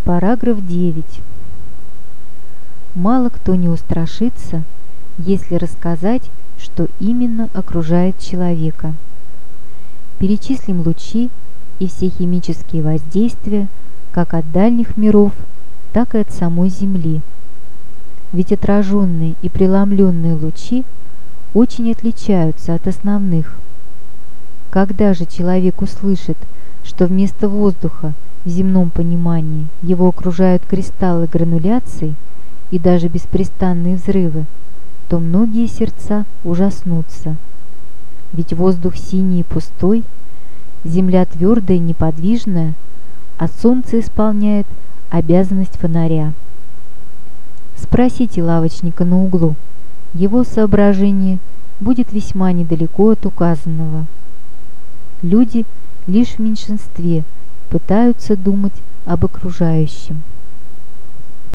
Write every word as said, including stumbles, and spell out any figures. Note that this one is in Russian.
Параграф девять. Мало кто не устрашится, если рассказать, что именно окружает человека. Перечислим лучи и все химические воздействия как от дальних миров, так и от самой Земли. Ведь отраженные и преломленные лучи очень отличаются от основных. Когда же человек услышит, что вместо воздуха в земном понимании его окружают кристаллы грануляций и даже беспрестанные взрывы, то многие сердца ужаснутся. Ведь воздух синий и пустой, земля твердая и неподвижная, а солнце исполняет обязанность фонаря. Спросите лавочника на углу, его соображение будет весьма недалеко от указанного. Люди лишь в меньшинстве пытаются думать об окружающем.